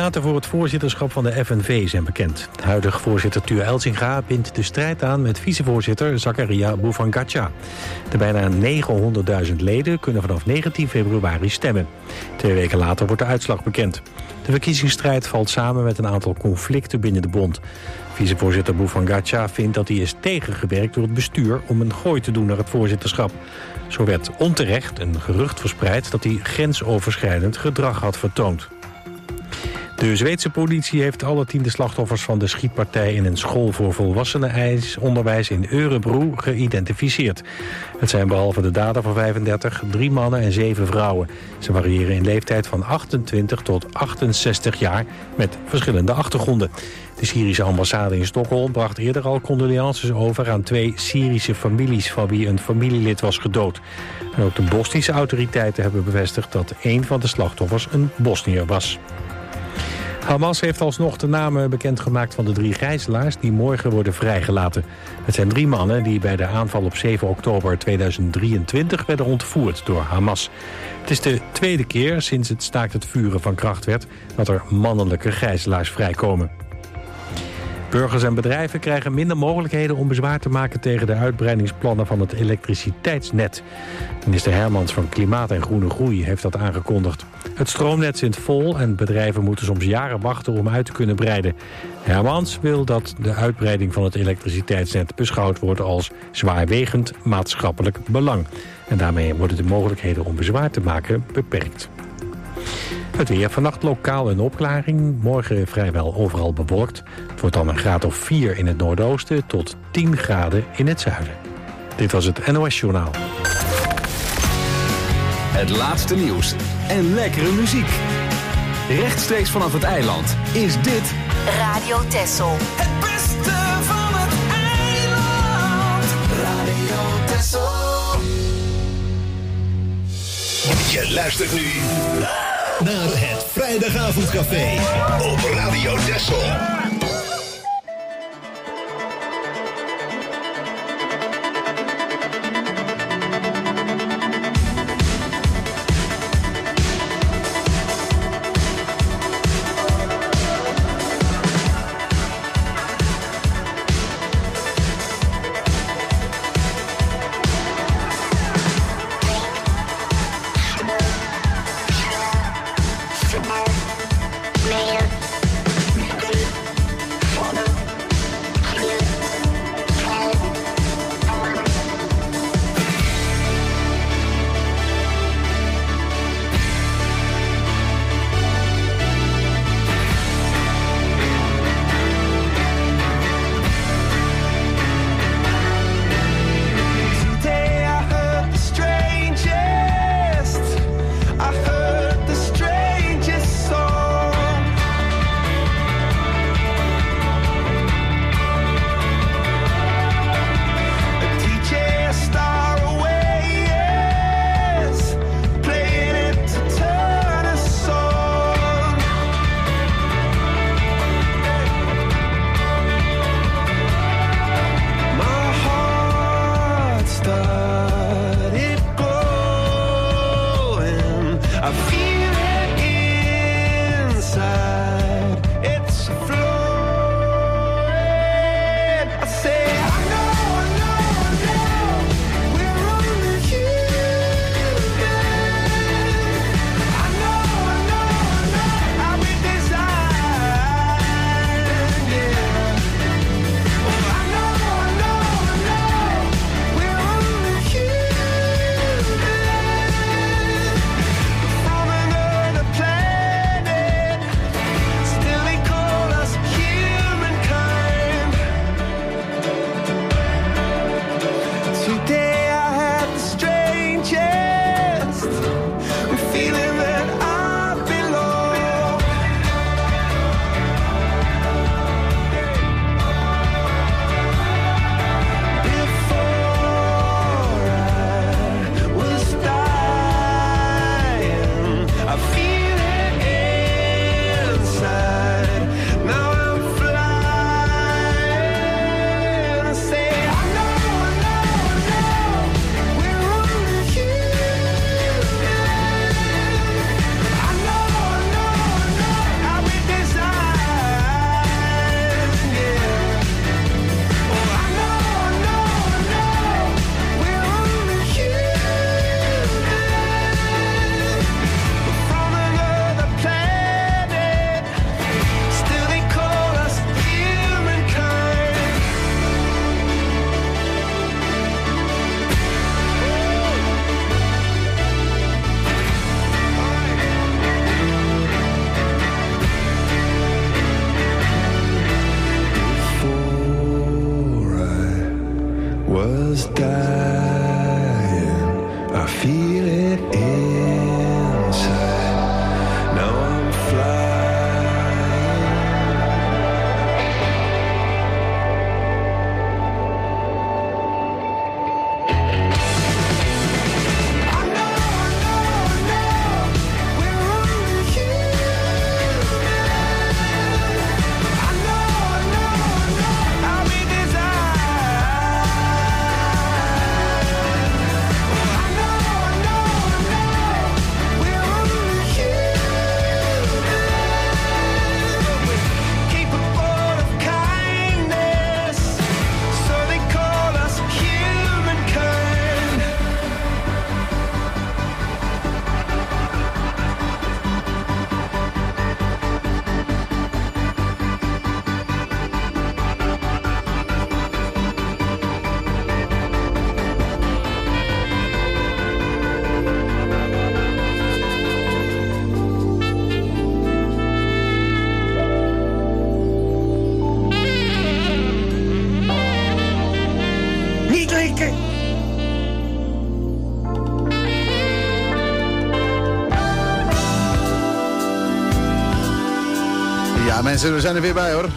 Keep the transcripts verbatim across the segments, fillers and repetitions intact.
kandidaten voor het voorzitterschap van de F N V zijn bekend. Huidig voorzitter Tuur Eltsinga bindt de strijd aan met vicevoorzitter Zakaria Bouvangacha. De bijna negenhonderdduizend leden kunnen vanaf negentien februari stemmen. Twee weken later wordt de uitslag bekend. De verkiezingsstrijd valt samen met een aantal conflicten binnen de bond. Vicevoorzitter Bouvangacha vindt dat hij is tegengewerkt door het bestuur om een gooi te doen naar het voorzitterschap. Zo werd onterecht een gerucht verspreid dat hij grensoverschrijdend gedrag had vertoond. De Zweedse politie heeft alle tiende slachtoffers van de schietpartij in een school voor volwassenenonderwijs in Örebro geïdentificeerd. Het zijn behalve de dader van vijfendertig drie mannen en zeven vrouwen. Ze variëren in leeftijd van achtentwintig tot achtenzestig jaar met verschillende achtergronden. De Syrische ambassade in Stockholm bracht eerder al condolences over aan twee Syrische families van wie een familielid was gedood. En ook de Bosnische autoriteiten hebben bevestigd dat een van de slachtoffers een Bosniër was. Hamas heeft alsnog de namen bekendgemaakt van de drie gijzelaars die morgen worden vrijgelaten. Het zijn drie mannen die bij de aanval op zeven oktober tweeduizend drieëntwintig werden ontvoerd door Hamas. Het is de tweede keer sinds het staakt het vuren van kracht werd dat er mannelijke gijzelaars vrijkomen. Burgers en bedrijven krijgen minder mogelijkheden om bezwaar te maken tegen de uitbreidingsplannen van het elektriciteitsnet. Minister Hermans van Klimaat en Groene Groei heeft dat aangekondigd. Het stroomnet zit vol en bedrijven moeten soms jaren wachten om uit te kunnen breiden. Hermans wil dat de uitbreiding van het elektriciteitsnet beschouwd wordt als zwaarwegend maatschappelijk belang. En daarmee worden de mogelijkheden om bezwaar te maken beperkt. Het weer, vannacht lokaal een opklaring. Morgen vrijwel overal bewolkt. Het wordt dan een graad of vier in het noordoosten tot tien graden in het zuiden. Dit was het N O S-journaal. Het laatste nieuws en lekkere muziek. Rechtstreeks vanaf het eiland is dit Radio Texel. Het beste van het eiland. Radio Texel. Je luistert nu naar het Vrijdagavondcafé op Radio Texel. Ja mensen, we zijn er weer bij hoor.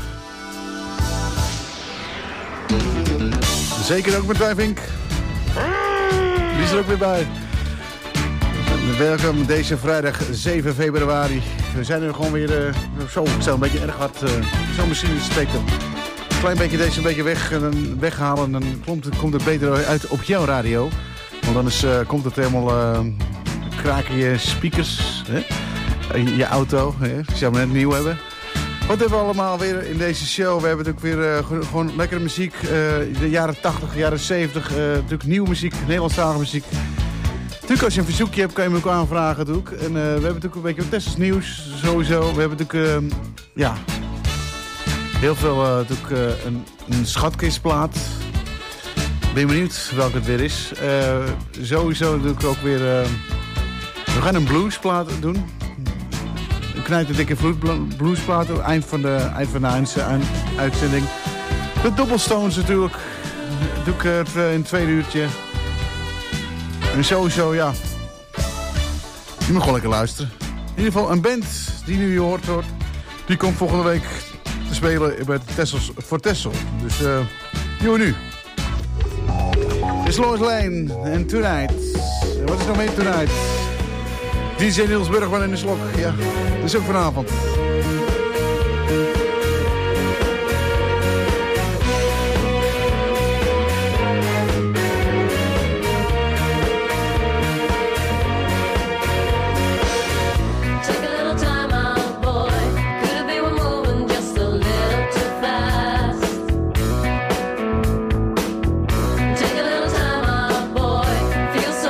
Zeker ook met Wijvink. Die is er ook weer bij. Welkom deze vrijdag zeven februari. We zijn er gewoon weer... Uh, zo, ik stel een beetje erg hard. Uh, Zo'n machine steekt hem. Een klein beetje deze een beetje weg, en dan weghalen. En dan komt, komt het beter uit op jouw radio. Want anders uh, komt het helemaal... Uh, kraken je speakers. Hè? In je auto. Hè? Als je hem net nieuw hebben. Wat hebben we allemaal weer in deze show? We hebben natuurlijk weer uh, gewoon lekkere muziek. Uh, de jaren tachtig, jaren zeventig. Uh, natuurlijk nieuwe muziek, Nederlandstalige muziek. Natuurlijk als je een verzoekje hebt, kan je me ook aanvragen. Natuurlijk. En uh, we hebben natuurlijk een beetje Tessels nieuws, sowieso. We hebben natuurlijk, uh, ja, heel veel, uh, natuurlijk uh, een, een schatkistplaat. Ben je benieuwd welke het weer is. Uh, sowieso natuurlijk ook weer, uh, we gaan een bluesplaat doen. Een knijt dikke bluesplaat, eind van de, eind van de uitzending. De Doppelstones natuurlijk. Doe ik het uh, in het tweede uurtje. En sowieso, ja. Je moet gewoon lekker luisteren. In ieder geval een band die nu je hoort, hoort. Die komt volgende week te spelen bij Tessels voor Tessel. Dus, uh, joh nu. Dit is Lois Lane en Tonight. En wat is nog meer Tonight? D J Niels Burgman in de slok. Ja, dat is ook vanavond.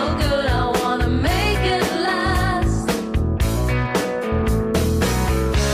Take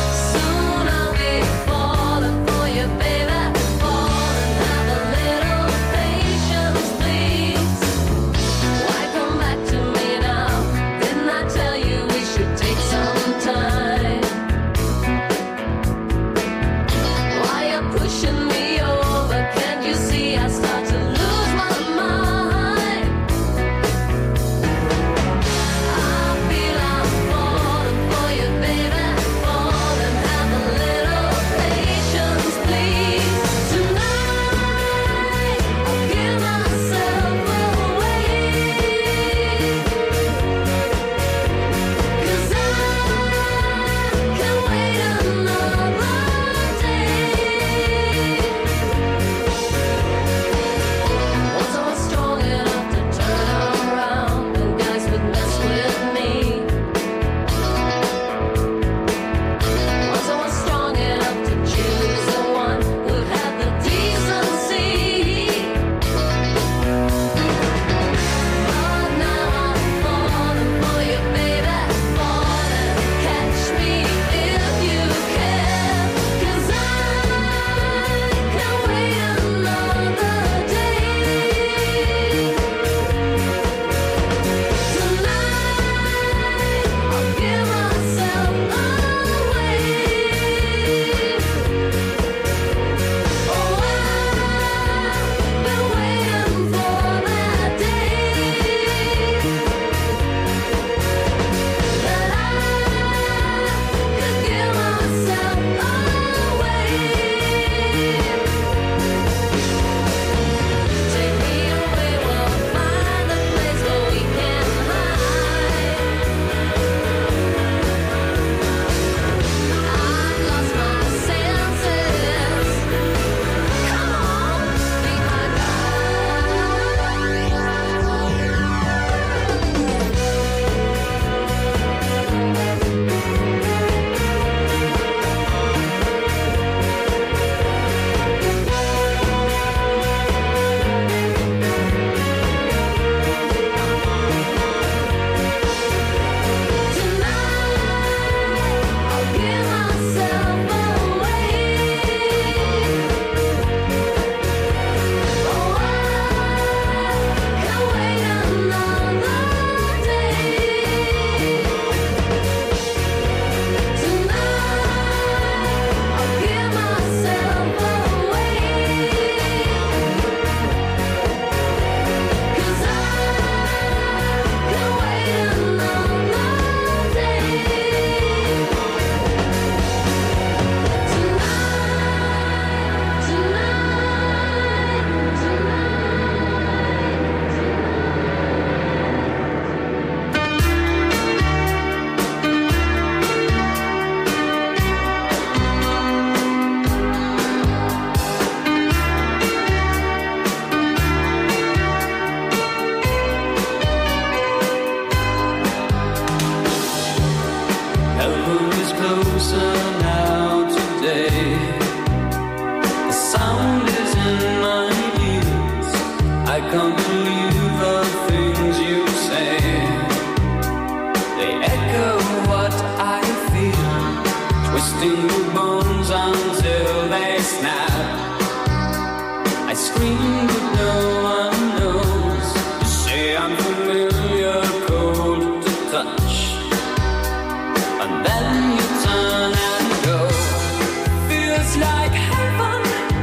bones until they snap. I scream but no one knows. You say I'm familiar, cold to touch, and then you turn and go. Feels like heaven.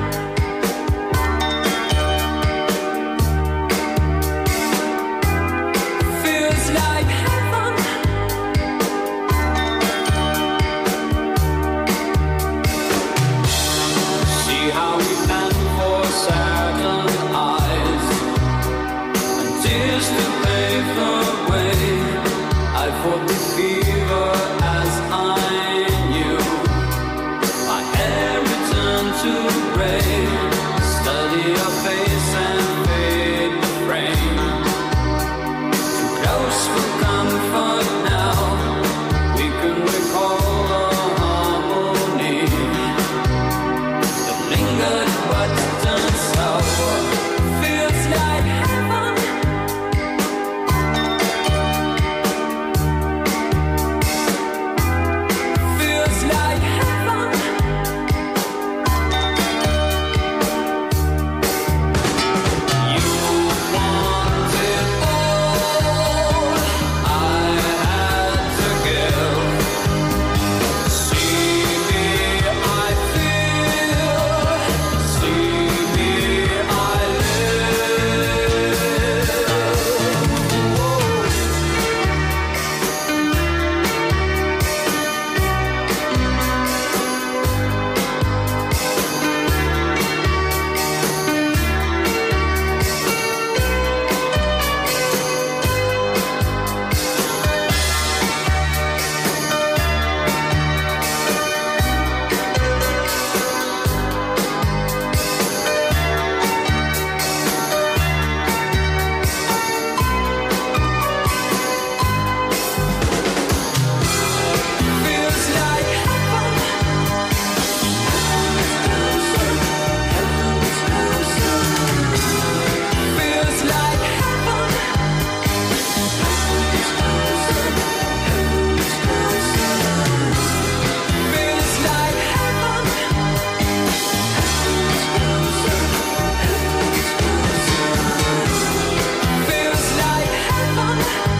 Feels like heaven. See how we bend for saddened eyes and tears to pave the way. I fought the fever as I knew. My hair returned to gray. Study your face and fade the frame. Too close for comfort now. We can recall the harmony that lingered but turned sour. Feels like heaven. Feels like heaven. You want it all. I had to give. See me, I feel. See me, I live. Feels like heaven. Feels like heaven. Feels like heaven. Feels like heaven.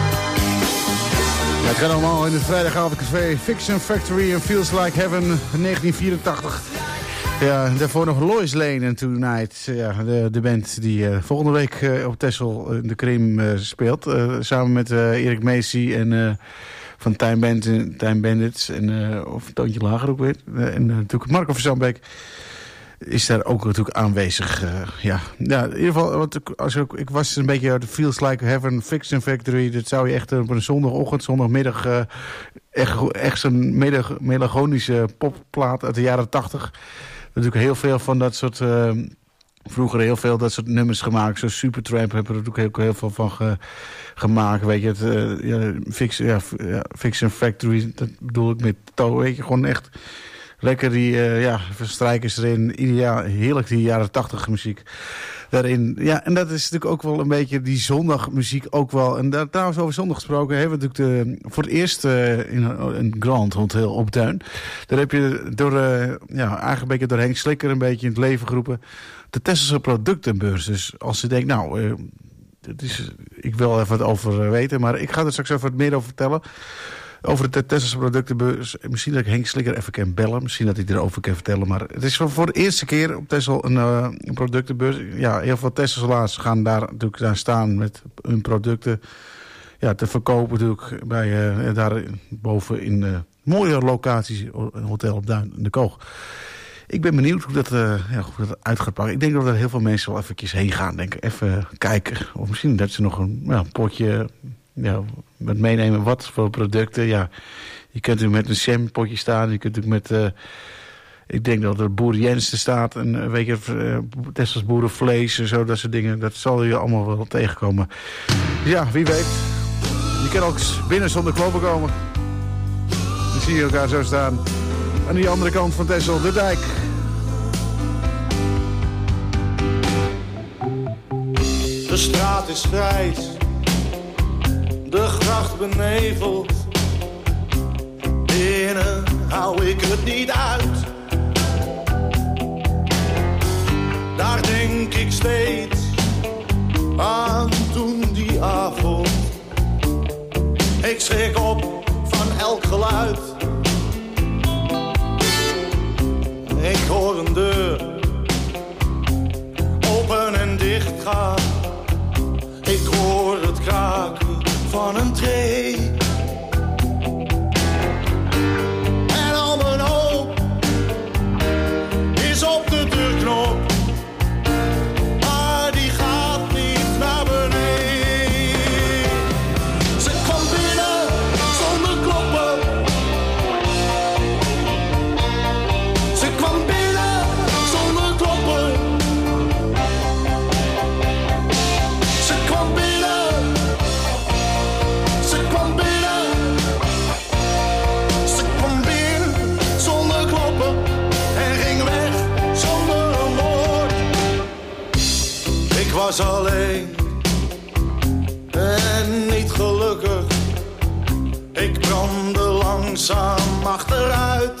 Ja, het gaat allemaal in het vrijdagavondcafé Fiction Factory en Feels Like Heaven negentien vierentachtig. Ja, daarvoor nog Lois Lane en Tonight. Ja, de, de band die uh, volgende week uh, op Texel in de Krim uh, speelt. Uh, samen met uh, Erik Macy en uh, van Time, Band, Time Bandits. En, uh, of een toontje lager ook weer. Uh, en uh, natuurlijk Marco van Zandbeek is daar ook natuurlijk aanwezig. Uh, ja. ja, in ieder geval, want ik, als ik, ik was een beetje de Feels Like Heaven Fiction Factory. Dat zou je echt op een zondagochtend, zondagmiddag... Uh, echt, echt zo'n melag- melancholische popplaat uit de jaren tachtig. Natuurlijk heel veel van dat soort... Uh, vroeger heel veel dat soort nummers gemaakt. Zoals Supertramp hebben er natuurlijk heel, heel veel van ge, gemaakt. Weet je, het uh, ja, fix, ja, ja, Fiction Factory, dat bedoel ik met To. Weet je, gewoon echt lekker die uh, ja, verstrijkers erin. Ideaal, heerlijk die jaren tachtig muziek daarin. Ja, en dat is natuurlijk ook wel een beetje die zondagmuziek ook wel. En daar, trouwens over zondag gesproken hebben we natuurlijk de, voor het eerst uh, in een Grand Hotel op Duin. Daar heb je door, uh, ja, eigenlijk een beetje door Henk Slikker een beetje in het leven geroepen. De Tesselse productenbeurs. Dus als je denkt, nou, uh, het is, ik wil even wat over weten, maar ik ga er straks even wat meer over vertellen. Over de Tesselse productenbeurs. Misschien dat ik Henk Slikker even kan bellen. Misschien dat hij erover kan vertellen. Maar het is voor de eerste keer op Texel een, uh, een productenbeurs. Ja, heel veel Tesselaars gaan daar natuurlijk daar staan met hun producten. Ja, te verkopen natuurlijk bij uh, daar boven in uh, mooie locaties. Een hotel op Duin, de Koog. Ik ben benieuwd hoe dat, uh, ja, hoe dat uit gaat pakken. Ik denk dat er heel veel mensen wel eventjes heen gaan. Denk, even kijken. Of misschien dat ze nog een ja, potje... Ja, met meenemen wat voor producten. Ja, je kunt natuurlijk met een jampotje staan. Je kunt natuurlijk met... Uh, ik denk dat er Boer Jensen staat. En uh, weet je, uh, Tessels boerenvlees en zo. Dat soort dingen. Dat zal je allemaal wel tegenkomen. Ja, wie weet. Je kan ook binnen zonder kloppen komen. Dan zie je elkaar zo staan. Aan die andere kant van Texel, de dijk. De straat is grijs. De gracht beneveld. Binnen hou ik het niet uit. Daar denk ik steeds aan toen die avond. Ik schrik op van elk geluid. Ik hoor een deur open en dicht gaan. Ik hoor het kraken van een tree. En al mijn hoop is op de deurknop. Maar die gaat niet naar beneden. Ze kwam binnen zonder kloppen. Ze kwam binnen zonder kloppen. Ze kwam binnen. Ze kwam binnen. Ze kwam binnen zonder kloppen. En ging weg zonder een woord. Ik was alleen en niet gelukkig. Ik brandde langzaam achteruit.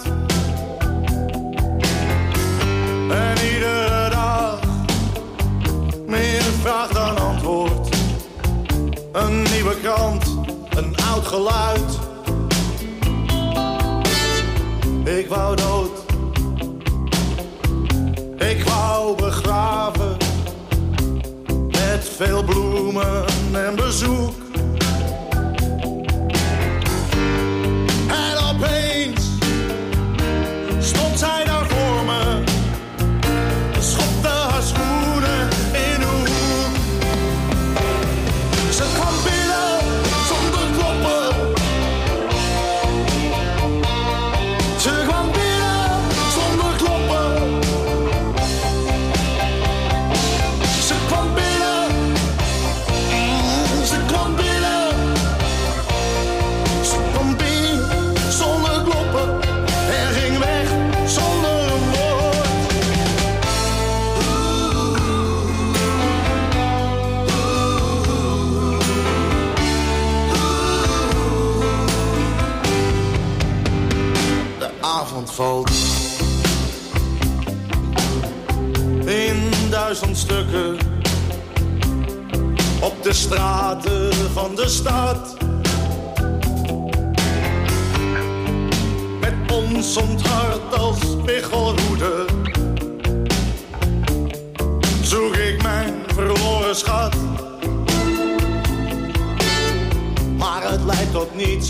En iedere dag meer vraag dan antwoord. Een nieuwe krant, een oud geluid. Ik wou dood. Ik wou begraven. Met veel bloemen en bezoek. En opeens stond zij daar voor me. Schopte haar schoenen in de hoek. Ze kwam binnen zonder kloppen. Ze kwam binnen zonder kloppen. Ze kwam binnen. Ze kwam binnen. Ze kwam binnen zonder kloppen. En ging weg zonder een woord. De avond valt in duizend stukken op de straten van de stad. Met ons onthart als spiegelroede zoek ik mijn verloren schat. Maar het leidt tot niets.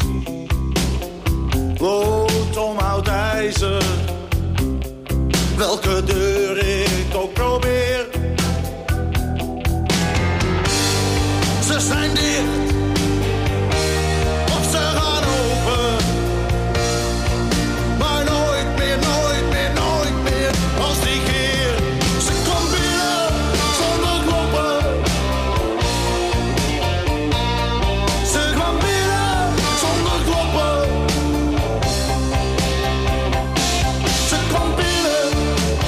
Lood om oud ijzer. Welke deur ik ook probeer. Ze zijn dicht. Of ze gaan open. Maar nooit meer, nooit meer, nooit meer als die keer. Ze kwam binnen zonder kloppen. Ze kwam binnen zonder kloppen. Ze kwam binnen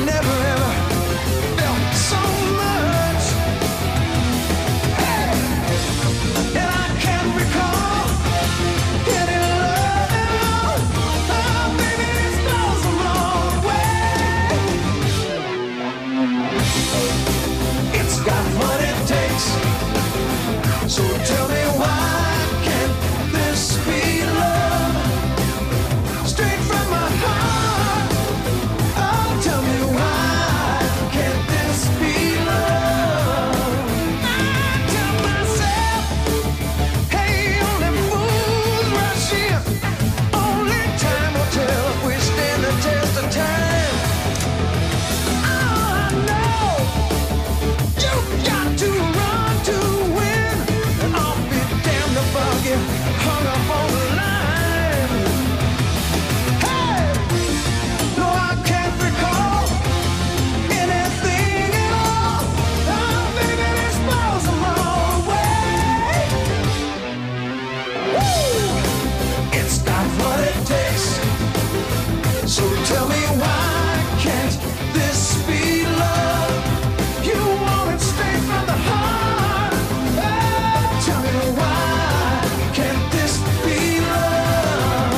never ever felt so much. Hey, and I can't recall any love at all. Oh, baby, this goes the wrong way. It's got what it takes. So tell me why can't this be love? Straight from my heart. Oh, tell me why can't this be love? I tell myself, hey, only fools rush in. Only time will tell if we stand the test of time. Oh, I know you've got to run to win. And I'll be damned if I'll get hung up on the line. Hey, no, I can't recall anything at all. Oh, baby, this blows the wrong way. Woo! It's got what it takes. So tell me why can't this be love? You want it straight from the heart. Oh, tell me why can't this be love?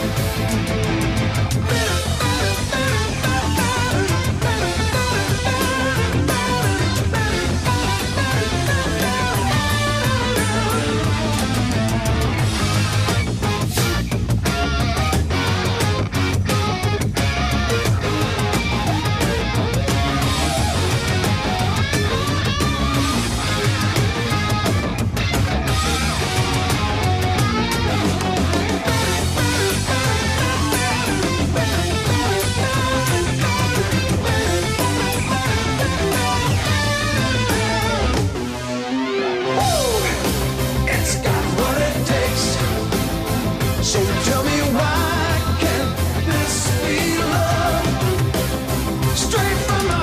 It's got what it takes. So tell me why can't this be love? Straight from my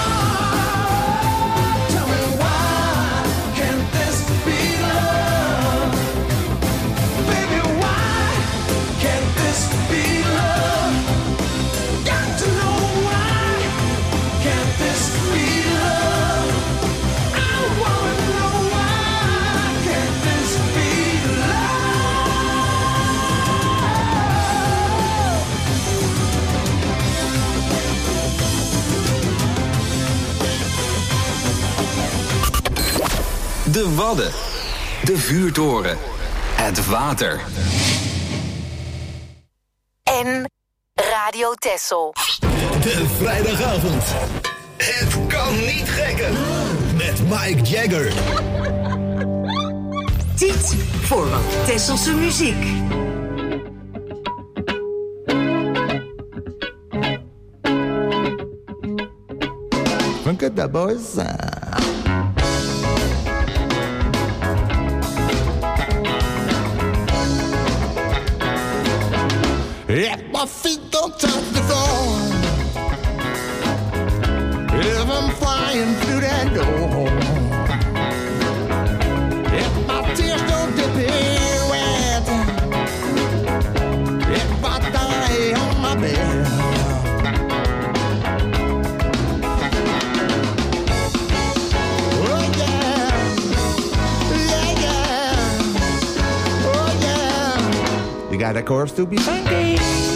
heart. Tell me why can't this be love? Baby, why can't this be love? Got to know why can't this be love? I wanna know why can't this be De Wadden. De vuurtoren. Het water. En Radio Texel. De vrijdagavond. Het kan niet gekker. Met Mike Jagger. Tijd voor wat Tesselse muziek. Look at that, boys. If my feet don't touch the floor, if I'm flying through that door, if my tears don't dip in wet, if I die on my bed, oh yeah, yeah, yeah, oh yeah, you got a chorus to be funky.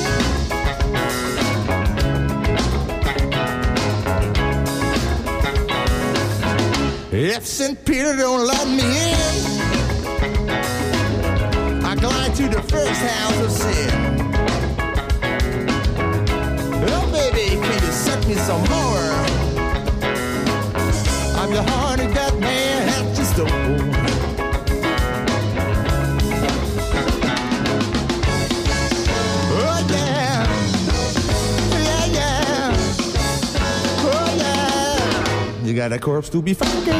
If Saint Peter don't let me in, I glide to the first house of sin. Oh, baby, can you suck me some more? I'm your honey that man at your store. Oh, yeah. Yeah, yeah. Oh, yeah. You got a corpse to be funky.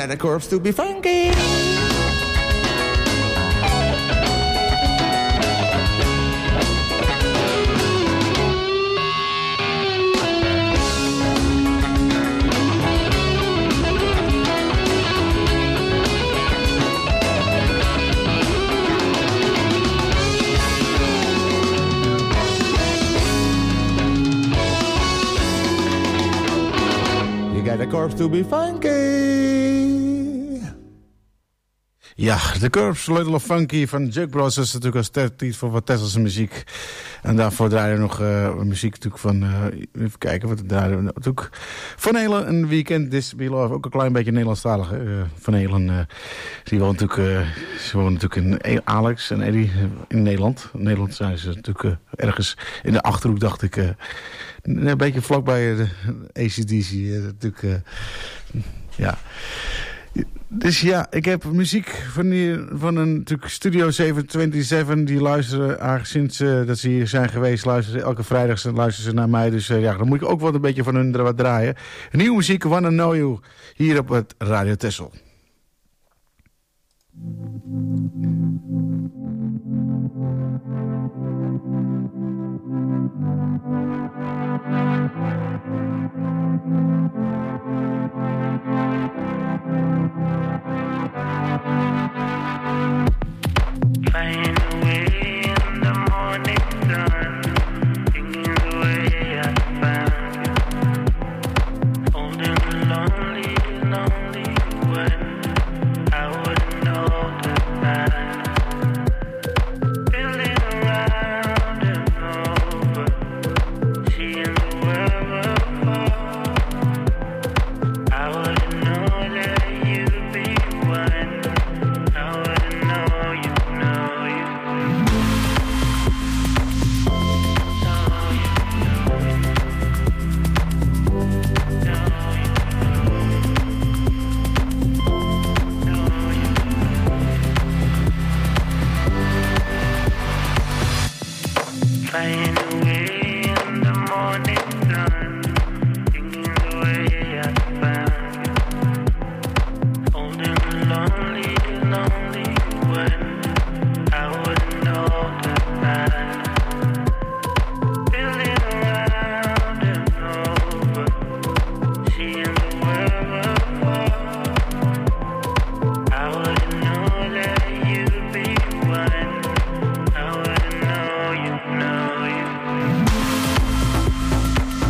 got a corpse to be funky. The Corpse to be funky. Ja, The Corpse, Little of Funky van Jug Bros. Dat is natuurlijk als titel voor wat Tesselse muziek. En daarvoor draaien we nog uh, muziek natuurlijk van... Uh, even kijken, wat draaien we natuurlijk. Van Halen, een Weekend This Be Love. Ook een klein beetje Nederlandstalig. Uh, van Halen, uh, die woont natuurlijk, uh, ze wonen natuurlijk in Alex en Eddie in Nederland. In Nederland zijn ze natuurlijk uh, ergens in de Achterhoek, dacht ik... Uh, een beetje vlakbij de A C D C. Uh, natuurlijk, uh, ja... Dus ja, ik heb muziek van, die, van een natuurlijk Studio zeven zevenentwintig. Die luisteren, aangezien uh, dat ze hier zijn geweest, luisteren elke vrijdag luisteren ze naar mij. Dus uh, ja, dan moet ik ook wel een beetje van hun wat draaien. Nieuwe muziek, Wanna Know You, hier op het Radio Texel. Find a way in the morning sun, thinking the way I found you. Holding a lonely, lonely one, I wouldn't know the time. Feeling around and over, seeing the world fall. I wouldn't know that you'd be one. I wouldn't know you. Find a way in the morning sun, thinking the way I found you. Holding a lonely, lonely one, I wouldn't know the time. Feeling around and over, seeing the world fall. I wouldn't know that you'd be one. I wouldn't know you, know you.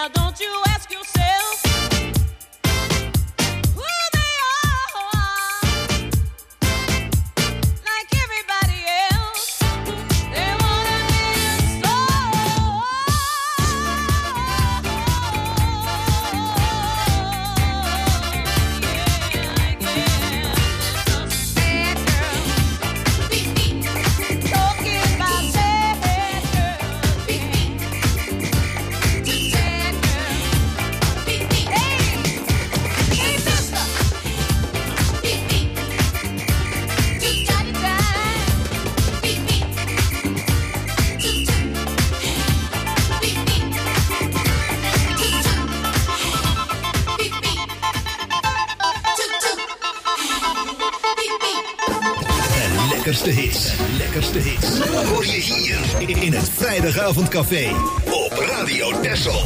lekkerste hits. Lekkerste hits. Hoor je hier in het Vrijdagavondcafé op Radio Texel.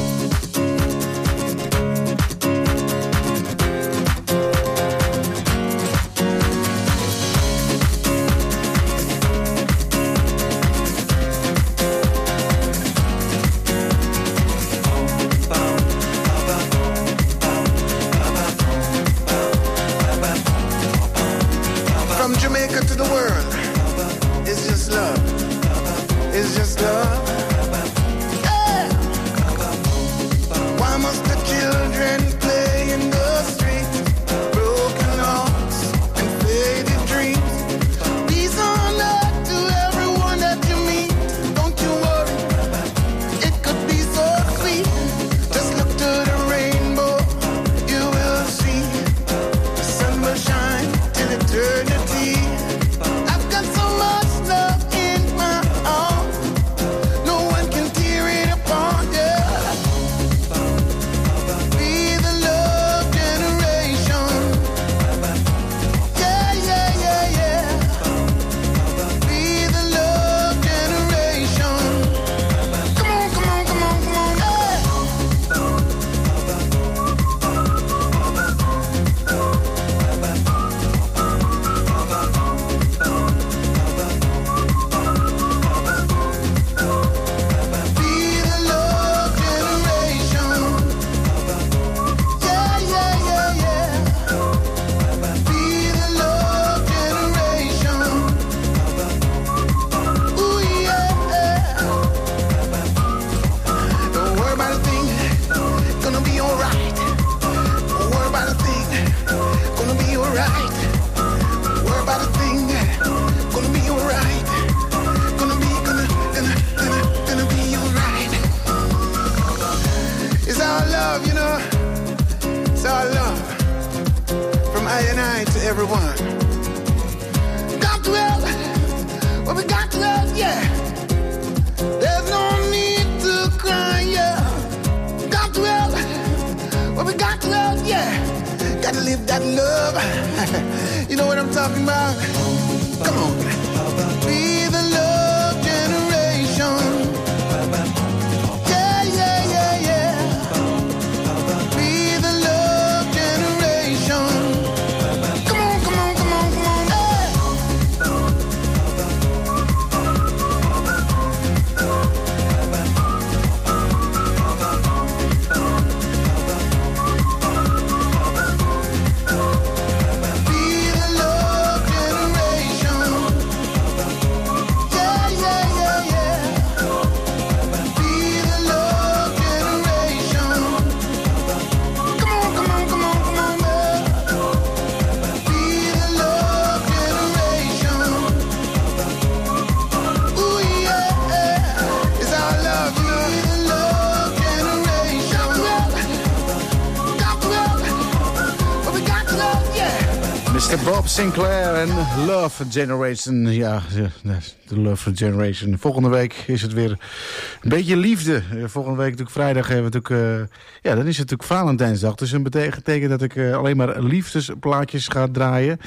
Bob Sinclair en Love Generation. Ja, de Love Generation. Volgende week is het weer een beetje liefde. Volgende week natuurlijk vrijdag hebben we natuurlijk... Uh, ja, dan is het natuurlijk Valentijnsdag. Dus dat betekent dat ik uh, alleen maar liefdesplaatjes ga draaien.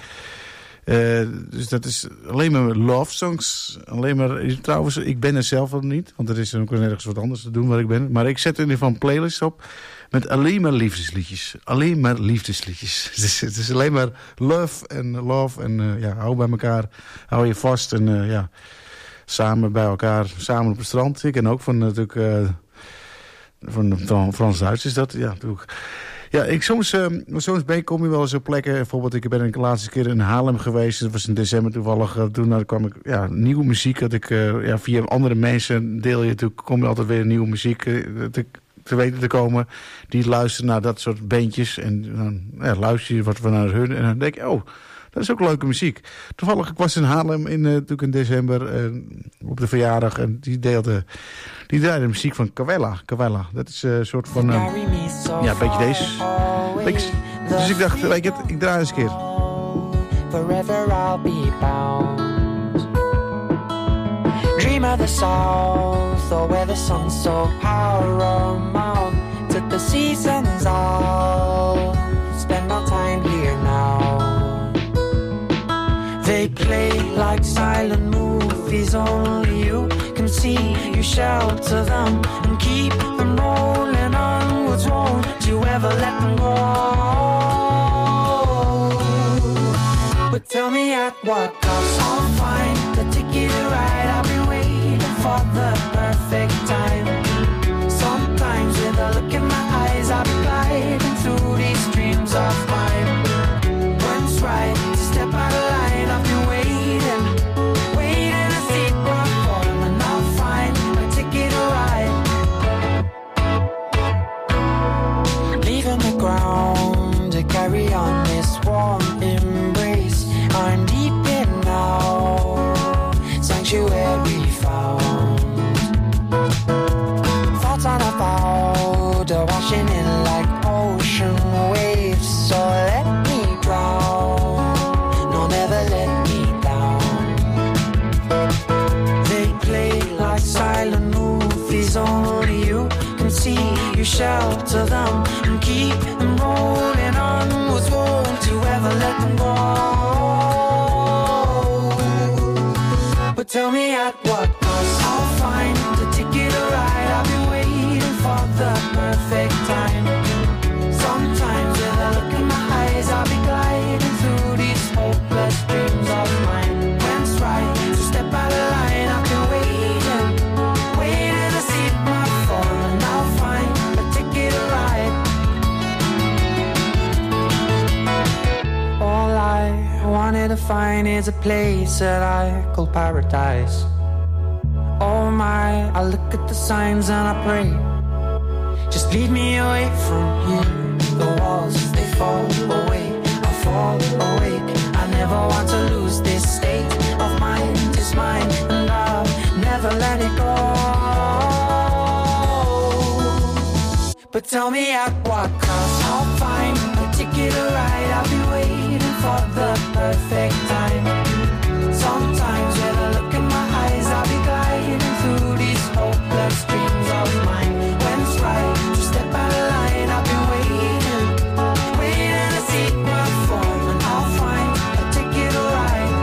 Uh, dus dat is alleen maar love songs. Alleen maar, trouwens, ik ben er zelf wel niet. Want er is ook nergens wat anders te doen waar ik ben. Maar ik zet in ieder geval een playlist op. Met alleen maar liefdesliedjes. Alleen maar liefdesliedjes. Het is, het is alleen maar love en love. En uh, ja, hou bij elkaar. Hou je vast. En uh, ja, samen bij elkaar. Samen op het strand. Ik ken ook van natuurlijk... Uh, van, van Frans-Duits is dat, ja, doe ik. Ja, ik, soms, uh, soms ben, kom je wel eens op plekken. Bijvoorbeeld, ik ben de laatste keer in Haarlem geweest. Dat was in december toevallig. Uh, toen nou, kwam ik, ja, nieuwe muziek. Dat ik, uh, ja, via andere mensen deel je natuurlijk, kom je altijd weer nieuwe muziek uh, dat ik, te weten te komen. Die luisteren naar dat soort beentjes. En dan ja, luister je wat we naar hun. En dan denk ik, oh, dat is ook leuke muziek. Toevallig, ik was in Haarlem in, uh, natuurlijk in december uh, op de verjaardag. En die deelde, die draaide muziek van Cavella. Cavella, dat is uh, een soort van, uh, ja, een beetje deze. Beetje, dus ik dacht, weet je het, ik draai eens een keer. Forever I'll be bound. Dream of the south, or where the sun's so paramount. Took the seasons all, spend our time here now. They play like silent movies, only you can see. You shelter them and keep them rolling onwards. Won't you ever let them go? But tell me at what cost. I'll find the ticket to ride. I'll be waiting for the perfect time. Sometimes with a look in my eyes, I'll be gliding through these dreams of mine. When's right to step out of line? I've been waiting, waiting to see it perform, and I'll find a ticket to ride. Leaving the ground to carry on this warm embrace. I'm deep in now, sanctuary found. Thoughts unavowed are washing in like ocean waves. So let me drown, no, never let me down. They play like silent movies, only you can see. You shelter them and keep them rolling onwards. Won't you ever let them go? But tell me at what cost. I'll find the ticket to ride. I'll be waiting for the perfect time. Sometimes with a look in my eyes, I'll be gliding through these hopeless dreams of mine. When's right to step out of line? I've been waiting, waiting to see my fall, and I'll find a ticket to ride. All I wanted to find is a place that I call paradise. Oh my, I look at the signs and I pray, just lead me away from here. The walls, they fall away, I fall awake. I never want to lose this state of mind. It's mine and I'll never let it go. But tell me at what cost. I'll find a ticket to ride. I'll be waiting for the perfect time. Sometimes with a look in my eyes, I'll be gliding through these hopeless dreams of mine. When's right to step out of line? I've been waiting, waiting to see it perform, and I'll find a ticket to ride.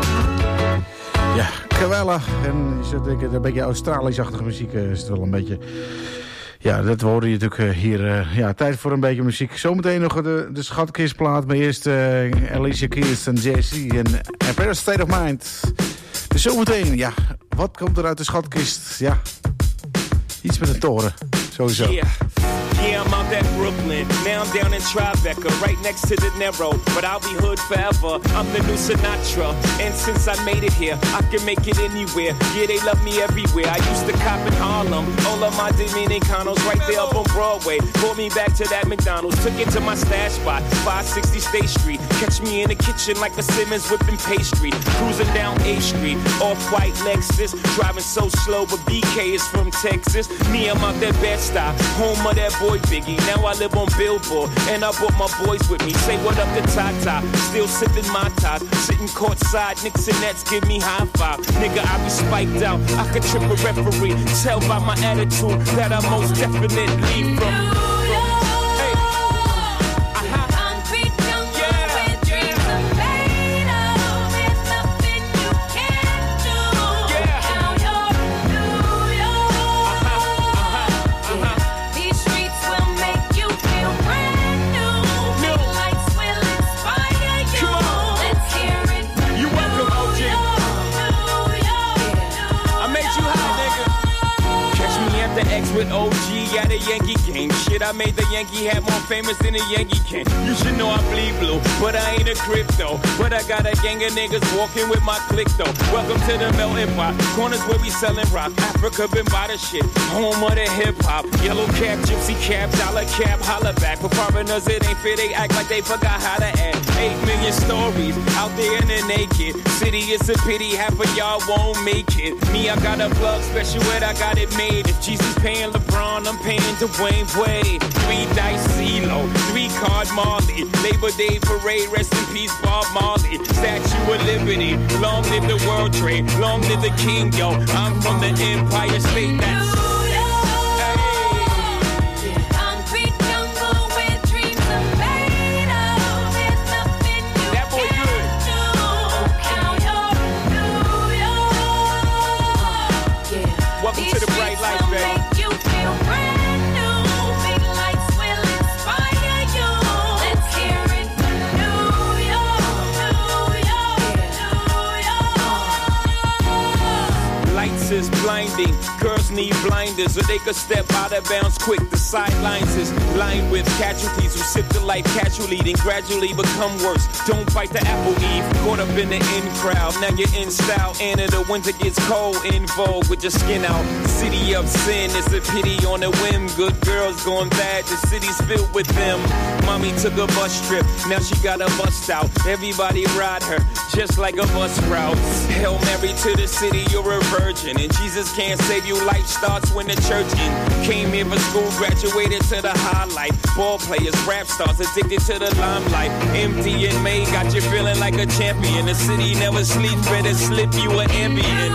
Ja, Cavella. En je zit denken, een beetje Australisch-achtige muziek uh, is het wel een beetje. Ja, dat hoorde je natuurlijk uh, hier. Uh, ja, tijd voor een beetje muziek. Zometeen nog de, de schatkistplaat. Maar eerst uh, Alicia Keys en Jay-Z en A Better State of Mind. Dus zometeen, ja, wat komt er uit de schatkist? Ja, iets met een toren, sowieso. Yeah. Yeah, I'm out at Brooklyn. Now I'm down in Tribeca, right next to the Narrow. But I'll be hood forever. I'm the new Sinatra. And since I made it here, I can make it anywhere. Yeah, they love me everywhere. I used to cop in Harlem. All of my Dominicanos right there up on Broadway. Pulled me back to that McDonald's. Took it to my stash spot, five sixty State Street. Catch me in the kitchen like a Simmons whipping pastry. Cruising down A Street, off-white Lexus. Driving so slow, but B K is from Texas. Me, I'm out that Bed-Stuy, home of that boy Biggie. Now I live on Billboard, and I brought my boys with me. Say what up to Tata, still sipping my ties. Sitting courtside, Knicks and Nets give me high five. Nigga, I be spiked out, I could trip a referee. Tell by my attitude that I most definitely from. With O G at a Yankee game. Shit, I made the Yankee hat more famous than a Yankee can. You should know I bleed blue, but I ain't a crypto. But I got a gang of niggas walking with my click though. Welcome to the melting pot. Corners where we selling rock. Africa been by the shit. Home of the hip hop. Yellow cap, gypsy cap, dollar cap, holla back. For foreigners it ain't fair, they act like they forgot how to act. Eight million stories out there in the naked city. It's a pity half of y'all won't make it. Me, I got a plug special ed, I got it made. If Jesus paying LeBron, I'm paying Dwayne Wade. Three dice CeeLo, three card Marley. Labor Day parade, rest in peace Bob Marley. Statue of Liberty, long live the World Trade, long live the King, yo. I'm from the Empire State. That's is blinding. Girls need blinders so they could step out of bounds quick. The sidelines is lined with casualties who sip the life casually, then gradually become worse. Don't fight the apple eve. Caught up in the in crowd. Now you're in style. And in the winter gets cold. In vogue with your skin out. City of sin. It's a pity on a whim. Good girls going bad. The city's filled with them. Mommy took a bus trip. Now she got a bust out. Everybody ride her just like a bus route. Hail Mary to the city. You're a virgin. And Jesus can't save you. Life starts when the church in. Came here for school, graduated to the highlight. Ball players, rap stars, addicted to the limelight. Empty in May, got you feeling like a champion. The city never sleeps, better slip you an ambient.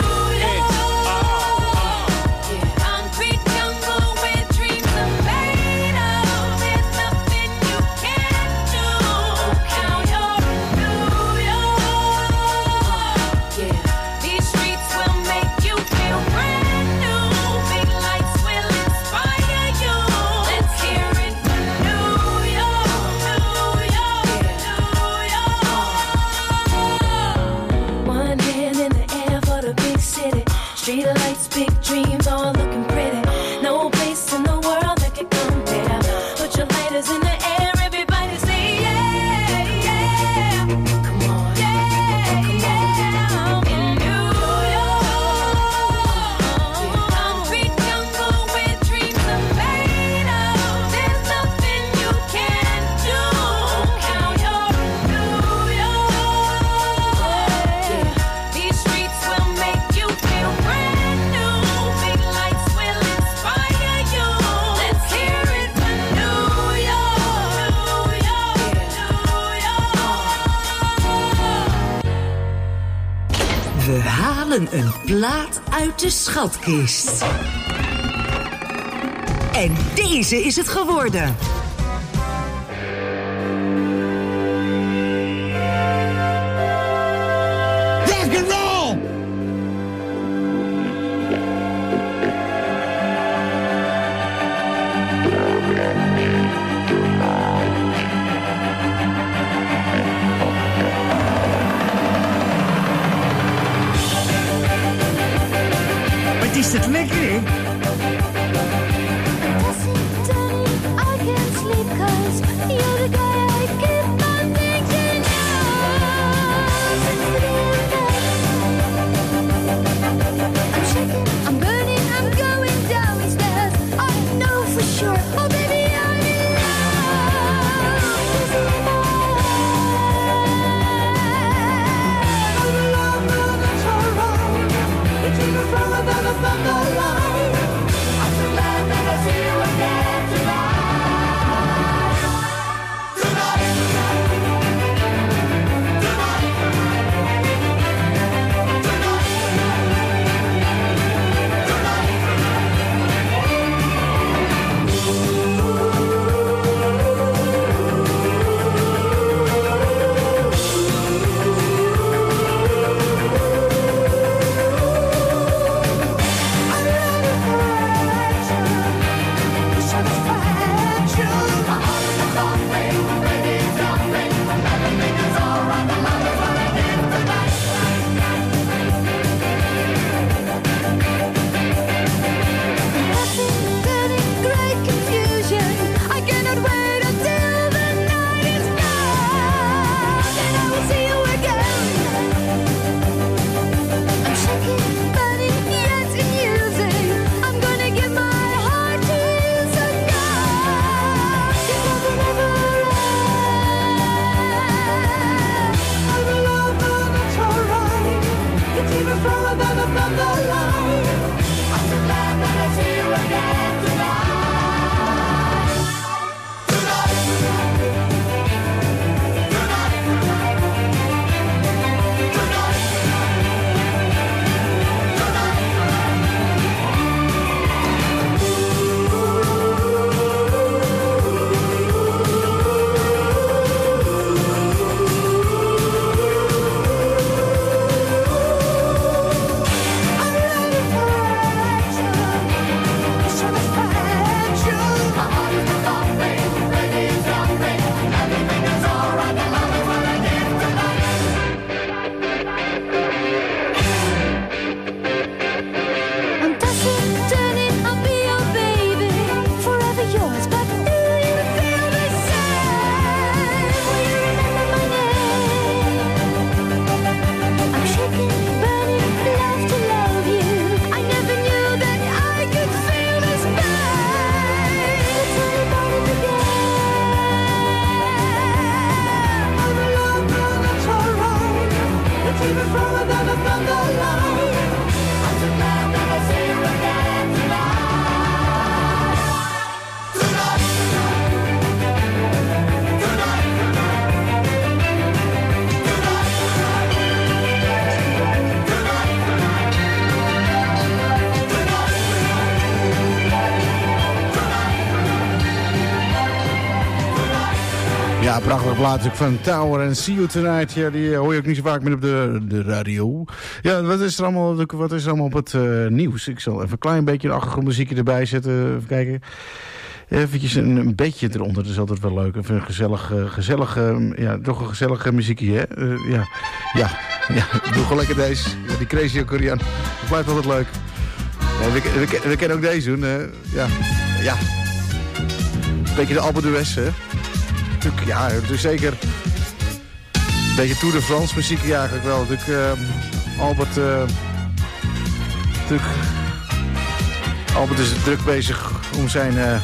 Streetlights, big dreams, all looking pretty. No place in the world that could compare. Put your lighters in the air, everybody say yeah, yeah. Come on, yeah, yeah. In New York, concrete jungle where dreams are made of. There's nothing you can't do. Count your New York. Yeah. These streets will make you feel brand. We halen een plaat uit de schatkist. En deze is het geworden. Rock and roll! Is het lekker, hè? I can't sleep. Ja, prachtig plaatje van Tower en See You Tonight. Ja, die hoor je ook niet zo vaak meer op de, de radio. Ja, wat is er allemaal, wat is er allemaal op het uh, nieuws? Ik zal even een klein beetje een achtergrondmuziekje erbij zetten. Even kijken. Eventjes een, een bedje eronder, dat is altijd wel leuk. Even een gezellig, uh, gezellig uh, ja, toch een gezellig muziekje, hè? Uh, ja, ja, ja, doe gewoon lekker deze. Ja, die Crazy Korean. Dat blijft altijd leuk. Ja, we, we, we kennen ook deze doen. Uh, ja, ja. Een beetje de Albert d'Huez, hè? Ja, dus zeker een beetje Tour de France muziek ja, eigenlijk wel. Natuurlijk, uh, Albert, uh, natuurlijk, Albert is druk bezig om zijn, uh,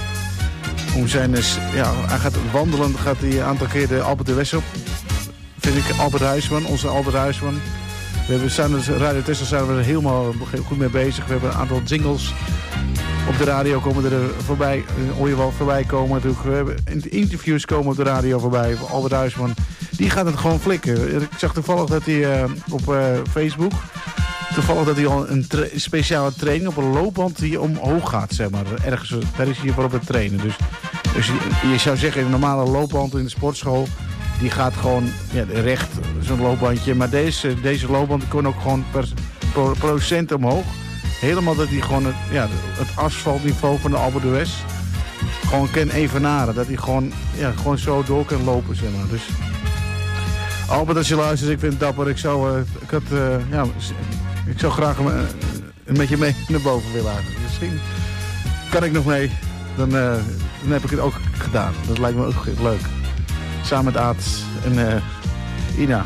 om zijn, uh, ja, hij gaat wandelen, gaat hij een aantal keer de Albert d'Huez op. Vind ik Albert Huisman, onze Albert Huisman. We hebben samen met Radio Tesla zijn we er helemaal goed mee bezig. We hebben een aantal jingles. Op de radio komen er voorbij, hoor je wel voorbij komen natuurlijk. We hebben interviews komen op de radio voorbij. Albert Huisman, die gaat het gewoon flikken. Ik zag toevallig dat hij uh, op uh, Facebook, toevallig dat hij al een tra- speciale training op een loopband die omhoog gaat, zeg maar. Ergens, daar is hij voor op het trainen. Dus, dus je, je zou zeggen, een normale loopband in de sportschool, die gaat gewoon ja, recht, zo'n loopbandje. Maar deze, deze loopband kon ook gewoon per pro- procent omhoog. Helemaal dat hij gewoon het, ja, het asfaltniveau van de Albert d'Huez gewoon kan evenaren. Dat hij gewoon, ja, gewoon zo door kan lopen, zeg maar. Dus Albert, als je luistert, ik vind het dapper. Ik zou, uh, ik had, uh, ja, ik zou graag een, een beetje mee naar boven willen eigenlijk. Misschien kan ik nog mee. Dan, uh, dan heb ik het ook gedaan. Dat lijkt me ook leuk. Samen met Aad en uh, Ina.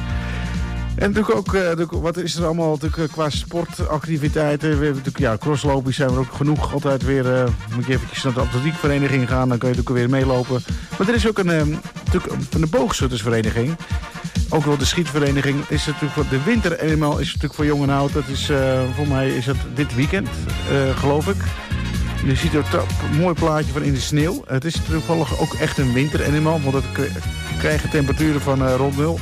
En natuurlijk ook, uh, wat is er allemaal natuurlijk, uh, qua sportactiviteiten. We hebben natuurlijk, ja, crosslopen zijn er ook genoeg. Altijd weer, uh, moet je eventjes naar de atletiekvereniging gaan. Dan kan je natuurlijk weer meelopen. Maar er is ook een, uh, natuurlijk van de boogschuttersvereniging. Ook wel de schietvereniging. Is natuurlijk voor de winter eenmaal is natuurlijk voor jong en oud. Dat is, uh, voor mij is dat dit weekend, uh, geloof ik. Je ziet er een mooi plaatje van in de sneeuw. Het is toevallig ook echt een winter eenmaal. Want we krijgen temperaturen van uh, rond nul.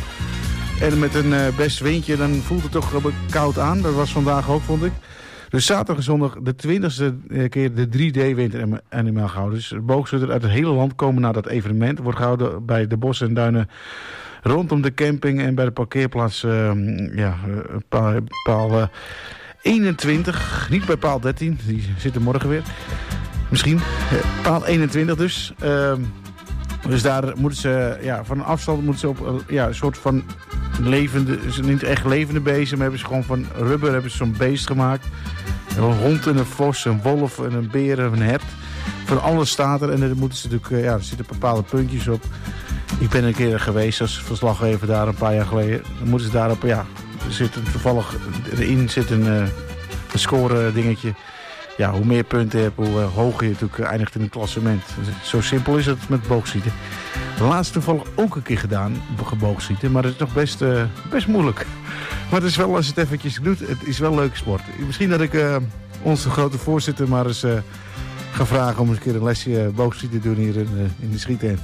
En met een uh, best windje, dan voelt het toch uh, koud aan. Dat was vandaag ook, vond ik. Dus zaterdag en zondag de twintigste keer de drie D winter animaal gehouden. Dus boogschutters uit het hele land komen naar dat evenement. Wordt gehouden bij de bossen en duinen rondom de camping en bij de parkeerplaats. Uh, ja, paal, paal uh, eenentwintig, niet bij paal dertien, die zit er morgen weer. Misschien, uh, paal eenentwintig dus. Uh, Dus daar moeten ze, ja, van een afstand moeten ze op ja, een soort van levende, niet echt levende beesten, maar hebben ze gewoon van rubber hebben ze zo'n beest gemaakt. Een hond en een vos, een wolf en een beer en een hert. Van alles staat er en dan moeten ze natuurlijk, ja, er zitten bepaalde puntjes op. Ik ben een keer geweest als verslaggever daar een paar jaar geleden. Dan moeten ze daarop, ja, er zit een, toevallig erin zit een, een score dingetje. Ja, hoe meer punten je hebt, hoe uh, hoger je natuurlijk eindigt in een klassement. Zo simpel is het met boogschieten. Laatst toevallig ook een keer gedaan, geboogschieten. Maar het is toch best, uh, best moeilijk. Maar het is wel, als het eventjes doet, het is wel een leuke sport. Misschien dat ik uh, onze grote voorzitter maar eens uh, ga vragen om eens een keer een lesje uh, boogschieten te doen hier in, uh, in de schiettent.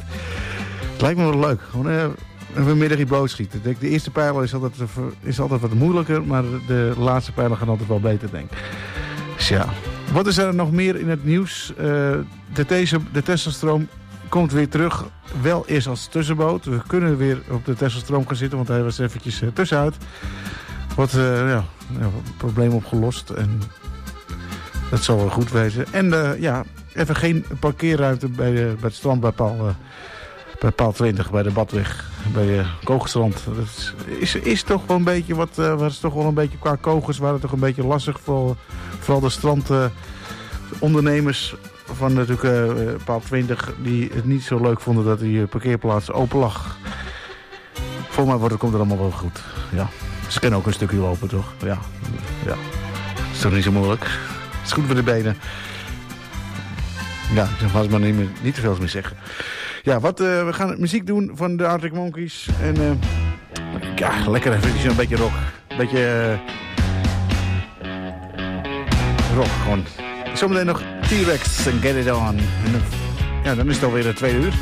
Het lijkt me wel leuk. Gewoon uh, een middagje boogschieten. De eerste pijler is altijd, is altijd wat moeilijker, maar de laatste pijler gaan altijd wel beter, denk ik. Dus ja. Wat is er nog meer in het nieuws? Uh, de, deze, de Tesselstroom komt weer terug. Wel eerst als tussenboot. We kunnen weer op de Tesselstroom gaan zitten, want hij was eventjes uh, tussenuit. Wat uh, ja, ja, probleem opgelost. En dat zal wel goed wezen. En uh, ja, even geen parkeerruimte bij, de, bij het strand bij paal, uh, bij paal twintig, bij de Badweg, bij uh, Kogelstrand. Dat is, is, is toch wel een beetje wat, uh, was toch wel een beetje qua kogels waren het toch een beetje lastig. Vooral, vooral de strandondernemers uh, van natuurlijk uh, paal twintig die het niet zo leuk vonden dat die parkeerplaats open lag. Volgens mij wordt het, komt het allemaal wel goed. Ja. Ze kunnen ook een stukje lopen, toch? Ja. Ja. Is toch niet zo moeilijk? Het is goed voor de benen. Ja, ik was maar niet, meer, niet te veel meer zeggen. Ja, wat, uh, we gaan muziek doen van de Arctic Monkeys. En uh, ja, lekker even een beetje rock. Een beetje uh, rock gewoon. Zometeen nog T-Rex en Get It On. En, uh, ja, dan is het alweer de tweede uur.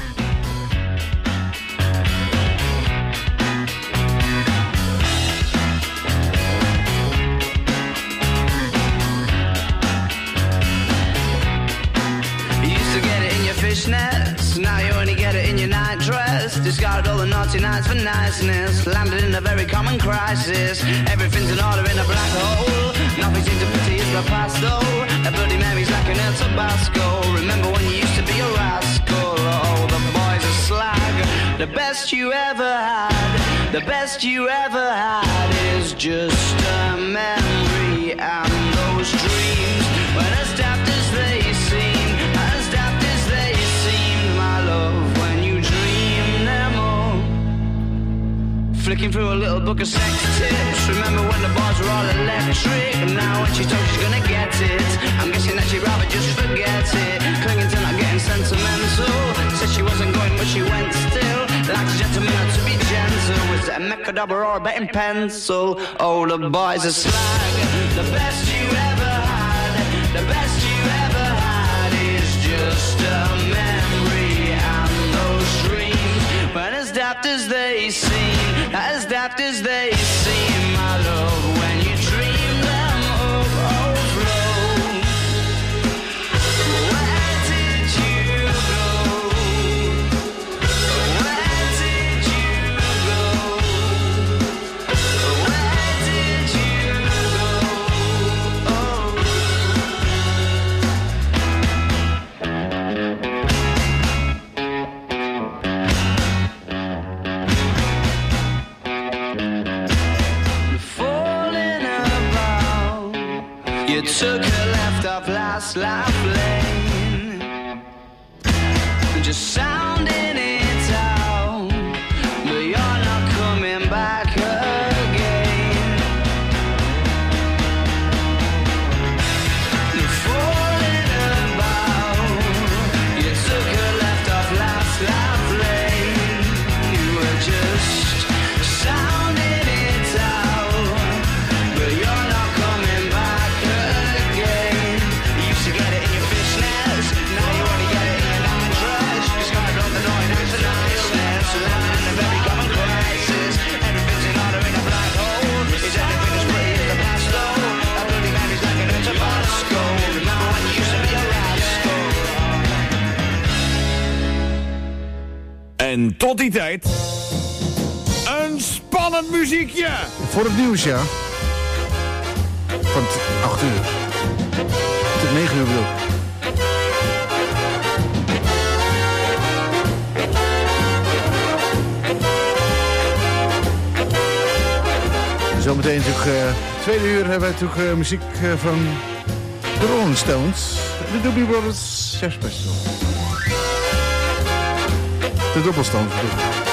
Net cigarettes. Now you only get it in your night dress. Discarded all the naughty nights for niceness. Landed in a very common crisis. Everything's in order in a black hole. Nothing seems to pity is the past though. A Bloody Mary's like an El Tabasco. Remember when you used to be a rascal? Oh, the boys are slag. The best you ever had, the best you ever had is just a memory. And those dreams, when as daft as they seem, as daft as they seem, my love, when you dream them all. Flicking through a little book of sex tips. Remember when the bars were all electric? And now when she told she's gonna get it, I'm guessing that she'd rather just forget it. Clinging to not getting sentimental. Said she wasn't going but she went still. Like a gentleman had to be gentle. Was it a Mechadabra or a betting pencil? Oh, the boys are slag. The best you ever had, the best you ever had is just a memory. And those dreams, when as daft as they seem, as daft as they seem, my love, when you dream them of overflow. Where did you go? Where did you go? Where did you go? Oh. Falling about, you took a left off last life lane, just sounding it out, but you're not coming back again. Falling about, you took a left off last life lane, you were just sounding it out, but you're not coming back again. You used to get it in your fishnets, now you only get it in your night dress. You just gotta blow the noise nice and niceness. Living in a very common crisis. Everything's in order in a black hole. Is everything as pretty as the past though? That Bloody Mary's like an Tabasco. Remember when you used to be a rascal? En tot die tijd... een spannend muziekje. Voor het nieuws, ja. Van acht uur. Tot negen uur bedoel ik. Zometeen natuurlijk, uh, tweede uur hebben we natuurlijk uh, muziek uh, van de Rolling Stones. De Doobie Brothers Jazz Festival. De Doppelstones bedoel ik.